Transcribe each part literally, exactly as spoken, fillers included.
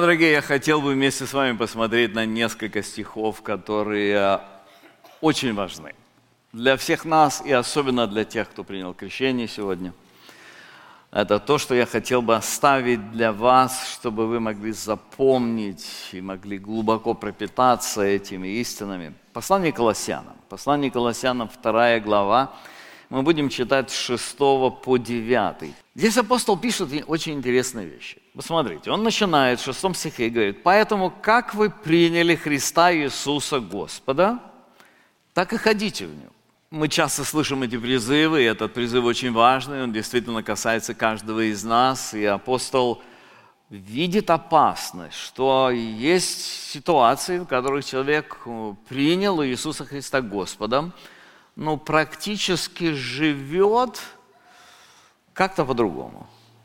дорогие, я хотел бы вместе с вами посмотреть на несколько стихов, которые очень важны для всех нас и особенно для тех, кто принял крещение сегодня. Это то, что я хотел бы оставить для вас, чтобы вы могли запомнить и могли глубоко пропитаться этими истинами. Послание Колоссянам. Послание Колоссянам, вторая глава. Мы будем читать с шестого по девятый. Здесь апостол пишет очень интересные вещи. Посмотрите, он начинает в шестом стихе и говорит: «Поэтому, как вы приняли Христа Иисуса Господа, так и ходите в Нем». Мы часто слышим эти призывы, и этот призыв очень важный, он действительно касается каждого из нас, и апостол видит опасность, что есть ситуации, в которых человек принял Иисуса Христа Господом, но практически живет как-то по-другому.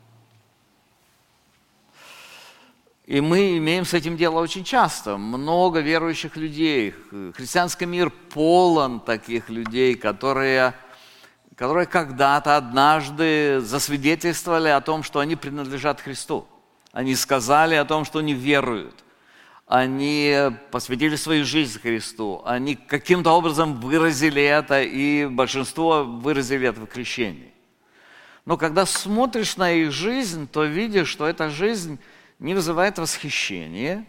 И мы имеем с этим дело очень часто. Много верующих людей. Христианский мир полон таких людей, которые, которые когда-то, однажды засвидетельствовали о том, что они принадлежат Христу. Они сказали о том, что они веруют. Они посвятили свою жизнь Христу. Они каким-то образом выразили это, и большинство выразили это в крещении. Но когда смотришь на их жизнь, то видишь, что эта жизнь не вызывает восхищения.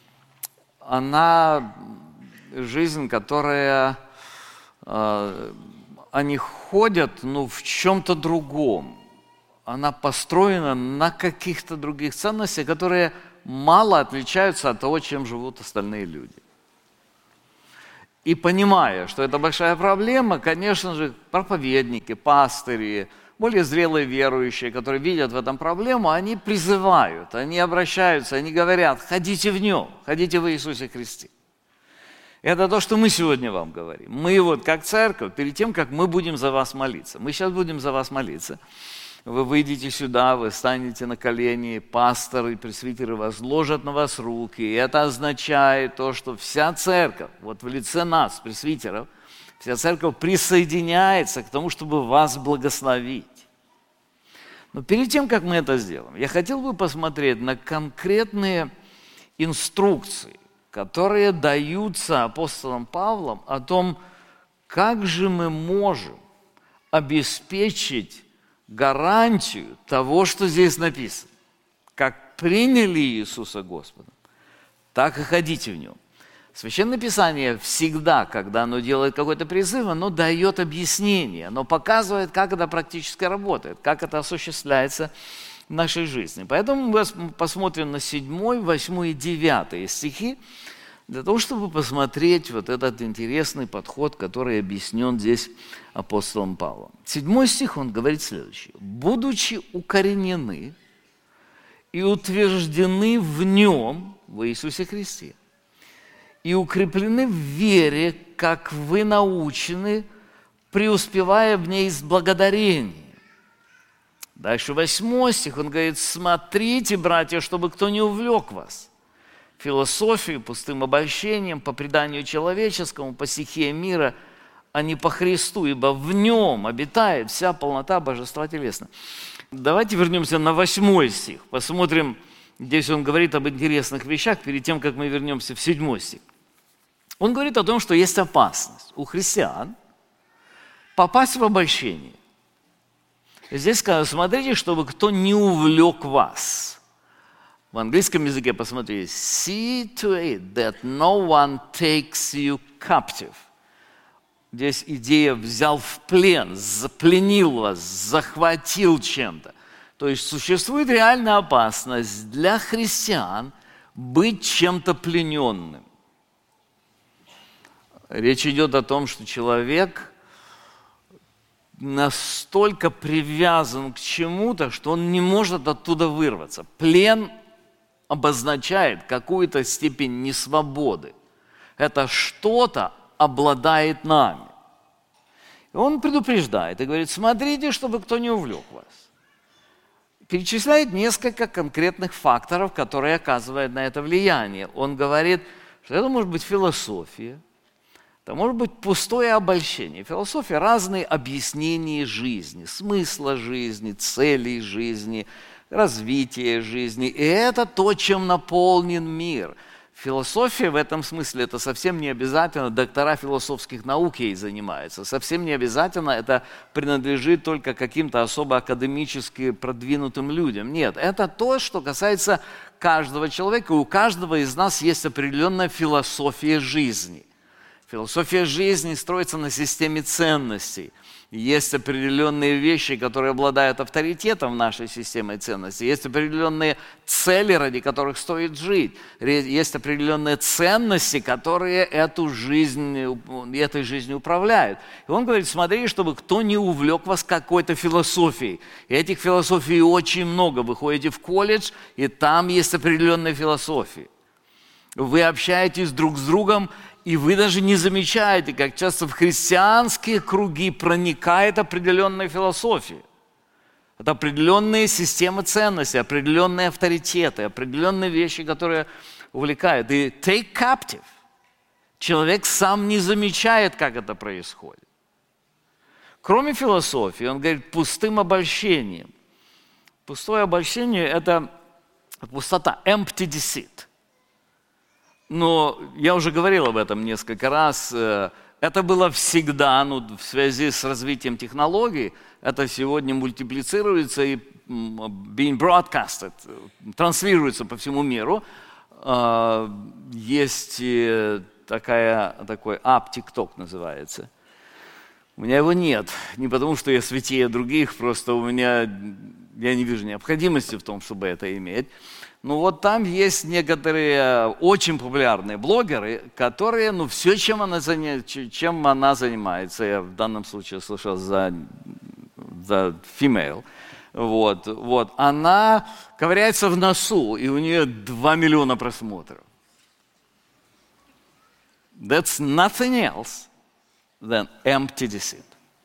Она жизнь, которая э, они ходят, ну, в чем-то другом. Она построена на каких-то других ценностях, которые мало отличаются от того, чем живут остальные люди. И понимая, что это большая проблема, конечно же, проповедники, пастыри, более зрелые верующие, которые видят в этом проблему, они призывают, они обращаются, они говорят: ходите в Нем, ходите в Иисусе Христе. Это то, что мы сегодня вам говорим. Мы вот как церковь, перед тем, как мы будем за вас молиться, мы сейчас будем за вас молиться, вы выйдете сюда, вы станете на колени, пасторы и пресвитеры возложат на вас руки, и это означает то, что вся церковь, вот в лице нас, пресвитеров, вся церковь присоединяется к тому, чтобы вас благословить. Но перед тем, как мы это сделаем, я хотел бы посмотреть на конкретные инструкции, которые даются апостолом Павлом о том, как же мы можем обеспечить гарантию того, что здесь написано. Как приняли Иисуса Господа, так и ходите в Нем. Священное Писание всегда, когда оно делает какой-то призыв, оно дает объяснение, оно показывает, как это практически работает, как это осуществляется в нашей жизни. Поэтому мы посмотрим на седьмой, восьмой и девятый стихи, для того, чтобы посмотреть вот этот интересный подход, который объяснен здесь апостолом Павлом. Седьмой стих, он говорит следующее: «Будучи укоренены и утверждены в Нем, в Иисусе Христе, и укреплены в вере, как вы научены, преуспевая в ней с благодарением». Дальше восьмой стих, он говорит: «Смотрите, братья, чтобы кто не увлек вас философией, пустым обольщением, по преданию человеческому, по стихии мира, а не по Христу, ибо в Нем обитает вся полнота божества телесного». Давайте вернемся на восьмой стих, посмотрим. Здесь он говорит об интересных вещах, перед тем, как мы вернемся в седьмой стих. Он говорит о том, что есть опасность у христиан попасть в обольщение. Здесь сказано: смотрите, чтобы кто не увлек вас. В английском языке, посмотрите: see to it that no one takes you captive. Здесь идея «взял в плен», «запленил вас», «захватил чем-то». То есть существует реальная опасность для христиан быть чем-то плененным. Речь идет о том, что человек настолько привязан к чему-то, что он не может оттуда вырваться. Плен обозначает какую-то степень несвободы. Это что-то обладает нами. И он предупреждает и говорит: смотрите, чтобы кто не увлек вас. Перечисляет несколько конкретных факторов, которые оказывают на это влияние. Он говорит, что это может быть философия, это может быть пустое обольщение. Философия – разные объяснения жизни, смысла жизни, целей жизни, развитие жизни. И это то, чем наполнен мир. Философия в этом смысле, это совсем не обязательно, доктора философских наук ей занимаются. Совсем не обязательно это принадлежит только каким-то особо академически продвинутым людям. Нет, это то, что касается каждого человека. У каждого из нас есть определенная философия жизни. Философия жизни строится на системе ценностей. Есть определенные вещи, которые обладают авторитетом в нашей системе ценностей. Есть определенные цели, ради которых стоит жить. Есть определенные ценности, которые эту жизнь, этой жизнью управляют. И он говорит, смотри, чтобы кто не увлек вас какой-то философией. И этих философий очень много. Вы ходите в колледж, и там есть определенные философии. Вы общаетесь друг с другом, и вы даже не замечаете, как часто в христианские круги проникает определенная философия. Это определенные системы ценностей, определенные авторитеты, определенные вещи, которые увлекают. И take captive. Человек сам не замечает, как это происходит. Кроме философии, он говорит, пустым обольщением. Пустое обольщение – это пустота, empty deceit. Но я уже говорил об этом несколько раз. Это было всегда, ну, в связи с развитием технологий, это сегодня мультиплицируется и being broadcasted, транслируется по всему миру. Есть такая, такой ап, TikTok называется. У меня его нет. Не потому, что я святее других, просто у меня, я не вижу необходимости в том, чтобы это иметь. Ну вот там есть некоторые очень популярные блогеры, которые, ну все, чем она, чем она занимается, я в данном случае слышал за, за female, вот, вот, она ковыряется в носу, и у нее два миллиона просмотров. That's nothing else than empty deceit.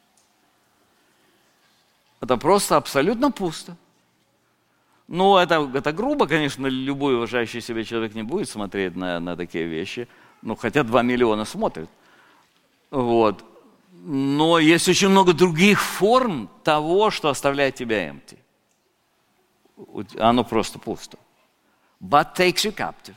Это просто абсолютно пусто. Ну, это, это грубо, конечно, любой уважающий себя человек не будет смотреть на, на такие вещи. Ну, хотя два миллиона смотрят. Вот. Но есть очень много других форм того, что оставляет тебя empty. Оно просто пусто. But takes you captive.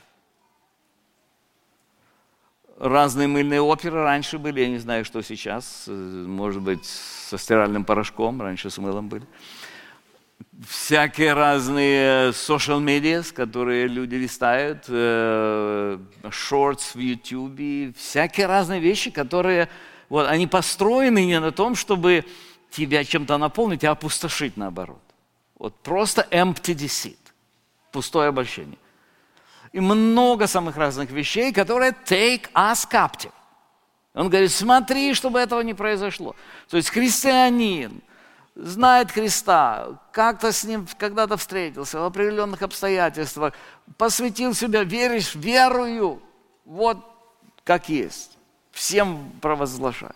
Разные мыльные оперы раньше были, я не знаю, что сейчас. Может быть, со стиральным порошком, раньше с мылом были. Всякие разные social media, которые люди листают, э, shorts в YouTube, всякие разные вещи, которые, вот, они построены не на том, чтобы тебя чем-то наполнить, а опустошить наоборот. Вот просто empty deceit, пустое обольщение. И много самых разных вещей, которые take us captive. Он говорит, смотри, чтобы этого не произошло. То есть христианин знает Христа, как-то с Ним когда-то встретился, в определенных обстоятельствах, посвятил себя, веришь, верую, вот как есть, всем провозглашай.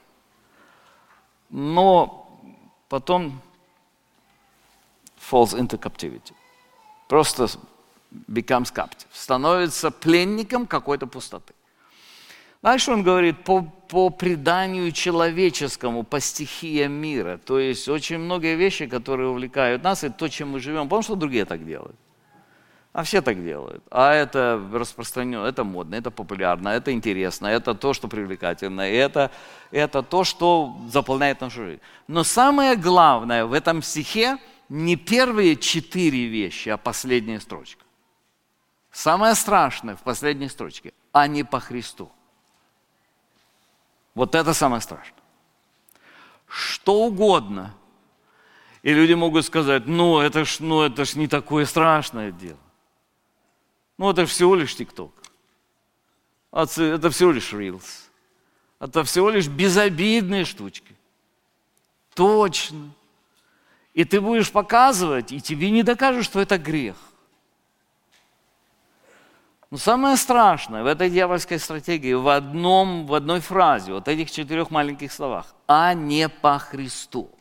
Но потом falls into captivity, просто becomes captive, становится пленником какой-то пустоты. Дальше он говорит, по, по преданию человеческому, по стихиям мира. То есть очень многие вещи, которые увлекают нас, и то, чем мы живем. Потому что другие так делают. А все так делают. А это распространено, это модно, это популярно, это интересно, это то, что привлекательно, это, это то, что заполняет нашу жизнь. Но самое главное в этом стихе не первые четыре вещи, а последняя строчка. Самое страшное в последней строчке, а не по Христу. Вот это самое страшное. Что угодно. И люди могут сказать, ну это ж, ну, это ж не такое страшное дело. Ну это ж всего лишь TikTok. Это всего лишь Reels. Это всего лишь безобидные штучки. Точно. И ты будешь показывать, и тебе не докажут, что это грех. Но самое страшное в этой дьявольской стратегии в, одном, в одной фразе, вот этих четырех маленьких словах, а не по Христу.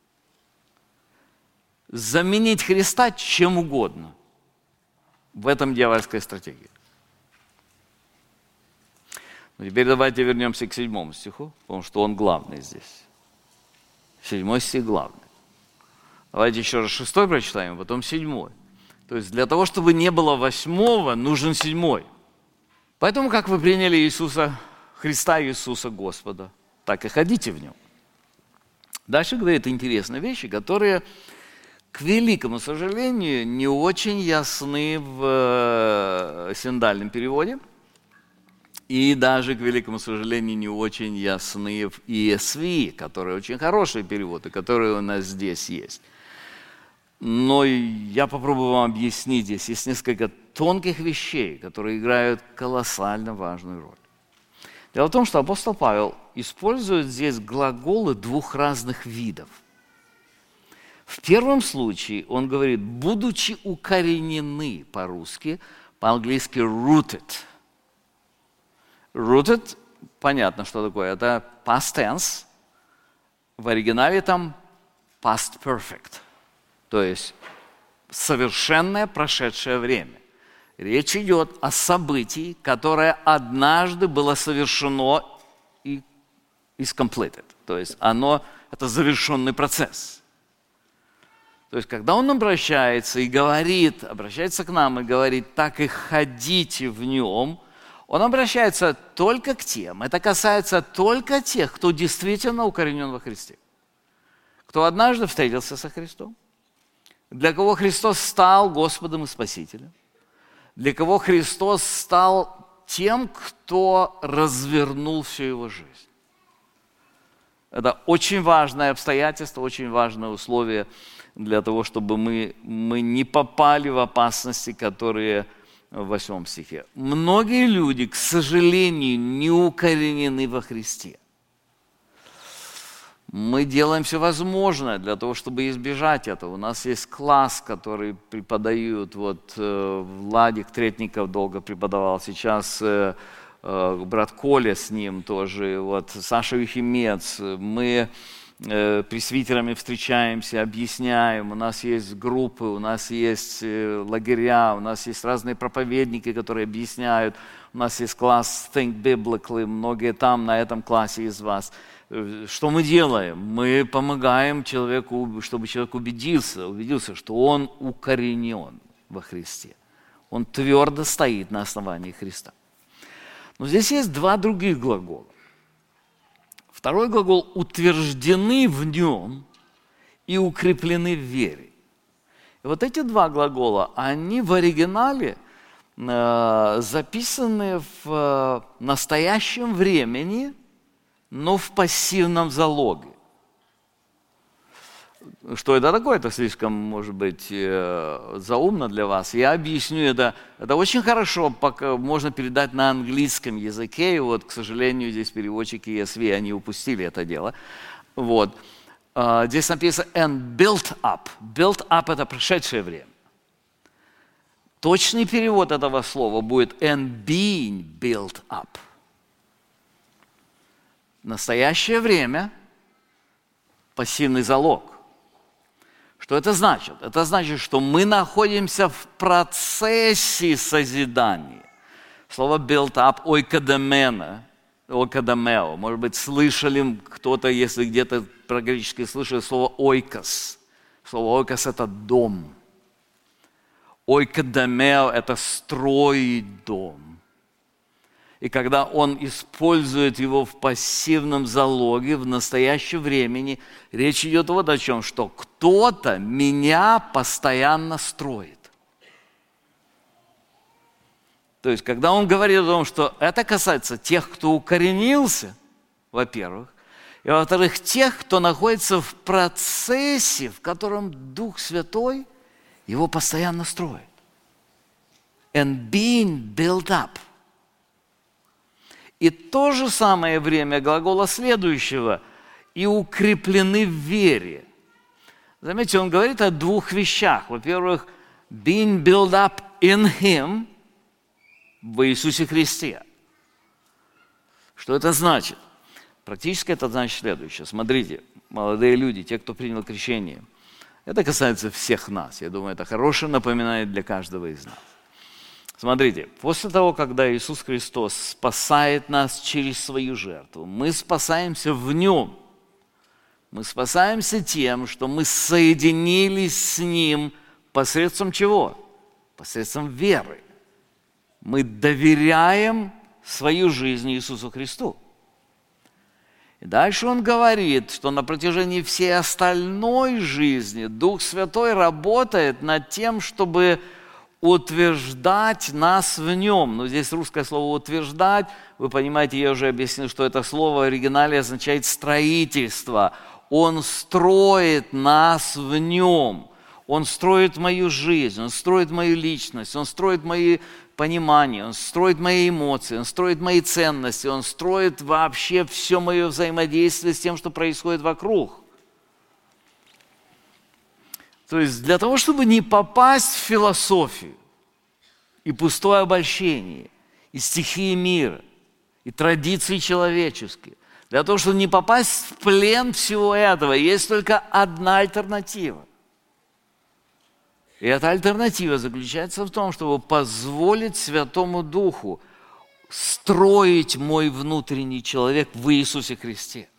Заменить Христа чем угодно в этом дьявольской стратегии. Но теперь давайте вернемся к седьмому стиху, потому что он главный здесь. Седьмой стих главный. Давайте еще раз шестой прочитаем, потом седьмой. То есть для того, чтобы не было восьмого, нужен седьмой. Поэтому, как вы приняли Иисуса, Христа Иисуса Господа, так и ходите в Нем. Дальше говорит интересные вещи, которые, к великому сожалению, не очень ясны в синодальном переводе. И даже, к великому сожалению, не очень ясны в и эс ви, который очень хороший перевод, и который у нас здесь есть. Но я попробую вам объяснить здесь. Есть несколько тонких вещей, которые играют колоссально важную роль. Дело в том, что апостол Павел использует здесь глаголы двух разных видов. В первом случае он говорит, будучи укоренены по-русски, по-английски rooted. Rooted, понятно, что такое, это past tense, в оригинале там past perfect, то есть совершенное прошедшее время. Речь идет о событии, которое однажды было совершено и is completed, то есть оно, это завершенный процесс. То есть когда он обращается и говорит, обращается к нам и говорит, так и ходите в нем, он обращается только к тем, это касается только тех, кто действительно укоренен во Христе, кто однажды встретился со Христом, для кого Христос стал Господом и Спасителем, для кого Христос стал тем, кто развернул всю его жизнь. Это очень важное обстоятельство, очень важное условие для того, чтобы мы, мы не попали в опасности, которые в восьмом стихе. Многие люди, к сожалению, не укоренены во Христе. Мы делаем все возможное для того, чтобы избежать этого. У нас есть класс, который преподают, вот Владик Третников долго преподавал, сейчас брат Коля с ним тоже, вот Саша Юхимец. Мы пресвитерами встречаемся, объясняем, у нас есть группы, у нас есть лагеря, у нас есть разные проповедники, которые объясняют, у нас есть класс Think Biblically, многие там на этом классе из вас. Что мы делаем? Мы помогаем человеку, чтобы человек убедился, убедился, что он укоренен во Христе. Он твердо стоит на основании Христа. Но здесь есть два других глагола. Второй глагол «утверждены в нем» и «укреплены в вере». И вот эти два глагола, они в оригинале э, записаны в э, настоящем времени, но в пассивном залоге. Что это такое? Это слишком, может быть, заумно для вас. Я объясню это. Это очень хорошо, пока можно передать на английском языке. И вот, к сожалению, здесь переводчики и эс ви, они упустили это дело. Вот. Здесь написано «and built up». «Built up» – это прошедшее время. Точный перевод этого слова будет «and being built up». Настоящее время – пассивный залог. Что это значит? Это значит, что мы находимся в процессе созидания. Слово built up, ойкодемена, ойкодемео. Может быть, слышали кто-то, если где-то про греческий слышали слово ойкос. Слово ойкос – это дом. Ойкодемео – это строить дом. И когда он использует его в пассивном залоге, в настоящем времени, речь идет вот о чем, что кто-то меня постоянно строит. То есть, когда он говорит о том, что это касается тех, кто укоренился, во-первых, и во-вторых, тех, кто находится в процессе, в котором Дух Святой его постоянно строит. And being built up. И то же самое время глагола следующего «и укреплены в вере». Заметьте, он говорит о двух вещах. Во-первых, being built up in Him, в Иисусе Христе. Что это значит? Практически это значит следующее. Смотрите, молодые люди, те, кто принял крещение, это касается всех нас. Я думаю, это хорошее напоминание для каждого из нас. Смотрите, после того, когда Иисус Христос спасает нас через свою жертву, мы спасаемся в Нем. Мы спасаемся тем, что мы соединились с Ним посредством чего? Посредством веры. Мы доверяем свою жизнь Иисусу Христу. И дальше он говорит, что на протяжении всей остальной жизни Дух Святой работает над тем, чтобы утверждать нас в Нем. Но здесь русское слово «утверждать», вы понимаете, я уже объяснил, что это слово в оригинале означает «строительство». Он строит нас в Нем. Он строит мою жизнь, Он строит мою личность, Он строит мои понимания, Он строит мои эмоции, Он строит мои ценности, Он строит вообще все мое взаимодействие с тем, что происходит вокруг. То есть для того, чтобы не попасть в философию и пустое обольщение, и стихии мира, и традиции человеческие, для того, чтобы не попасть в плен всего этого, есть только одна альтернатива. И эта альтернатива заключается в том, чтобы позволить Святому Духу строить мой внутренний человек в Иисусе Христе.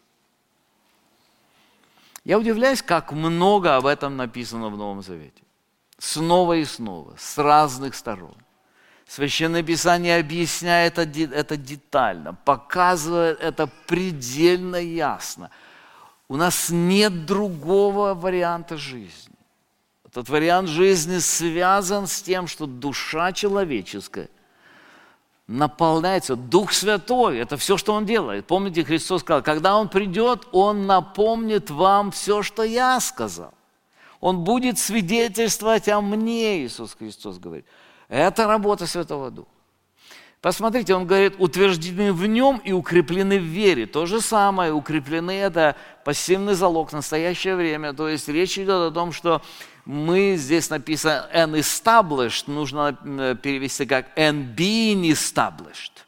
Я удивляюсь, как много об этом написано в Новом Завете. Снова и снова, с разных сторон. Священное Писание объясняет это детально, показывает это предельно ясно. У нас нет другого варианта жизни. Этот вариант жизни связан с тем, что душа человеческая наполняется. Дух Святой – это все, что Он делает. Помните, Христос сказал, когда Он придет, Он напомнит вам все, что Я сказал. Он будет свидетельствовать о мне, Иисус Христос говорит. Это работа Святого Духа. Посмотрите, Он говорит, утверждены в Нем и укреплены в вере. То же самое, укреплены – это пассивный залог в настоящее время. То есть речь идет о том, что мы, здесь написано and established, нужно перевести как and being established.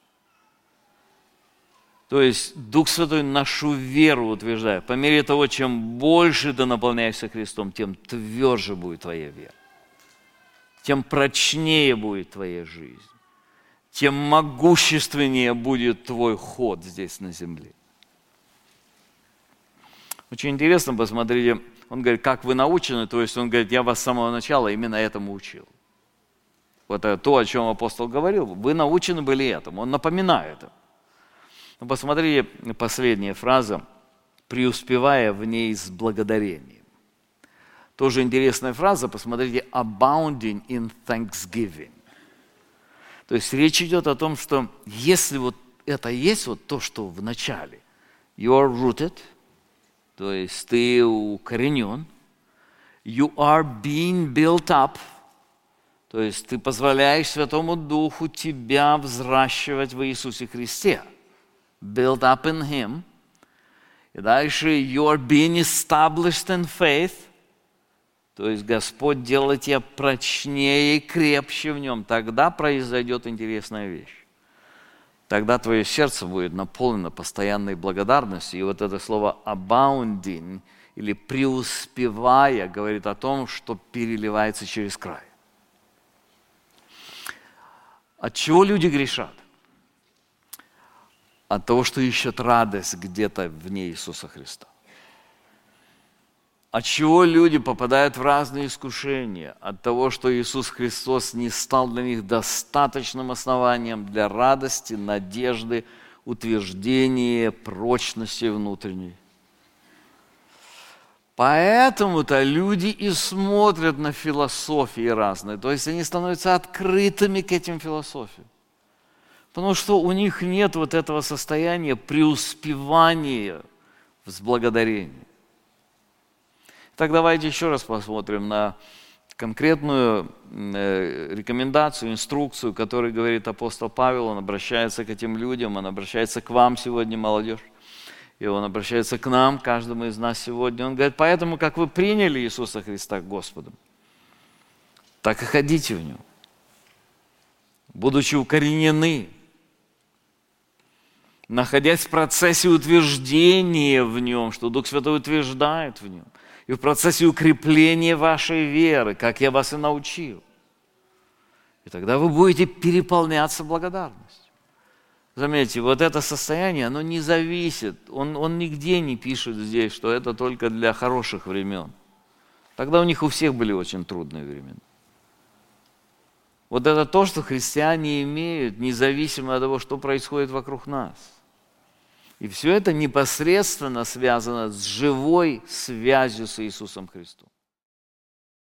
То есть Дух Святой нашу веру утверждает. По мере того, чем больше ты наполняешься Христом, тем тверже будет твоя вера. Тем прочнее будет твоя жизнь. Тем могущественнее будет твой ход здесь на земле. Очень интересно, посмотрите, он говорит, как вы научены, то есть он говорит, я вас с самого начала именно этому учил. Вот это то, о чем апостол говорил, вы научены были этому, он напоминает это. Но посмотрите, последняя фраза, преуспевая в ней с благодарением. Тоже интересная фраза, посмотрите, abounding in thanksgiving. То есть речь идет о том, что если вот это есть вот то, что в начале, you are rooted, то есть ты укоренен, you are being built up, то есть ты позволяешь Святому Духу тебя взращивать в Иисусе Христе, built up in Him, и дальше you are being established in faith, то есть Господь делает тебя прочнее и крепче в Нем, тогда произойдет интересная вещь. Тогда твое сердце будет наполнено постоянной благодарностью. И вот это слово abounding, или преуспевая, говорит о том, что переливается через край. От чего люди грешат? От того, что ищут радость где-то вне Иисуса Христа. От чего люди попадают в разные искушения? От того, что Иисус Христос не стал для них достаточным основанием для радости, надежды, утверждения, прочности внутренней. Поэтому-то люди и смотрят на философии разные. То есть они становятся открытыми к этим философиям. Потому что у них нет вот этого состояния преуспевания в благодарении. Так давайте еще раз посмотрим на конкретную рекомендацию, инструкцию, которую говорит апостол Павел. Он обращается к этим людям, он обращается к вам сегодня, молодежь, и он обращается к нам, каждому из нас сегодня. Он говорит, поэтому, как вы приняли Иисуса Христа Господом, так и ходите в Нем, будучи укоренены, находясь в процессе утверждения в Нем, что Дух Святой утверждает в Нем, и в процессе укрепления вашей веры, как я вас и научил. И тогда вы будете переполняться благодарностью. Заметьте, вот это состояние, оно не зависит, он, он нигде не пишет здесь, что это только для хороших времен. Тогда у них у всех были очень трудные времена. Вот это то, что христиане имеют, независимо от того, что происходит вокруг нас. И все это непосредственно связано с живой связью с Иисусом Христом.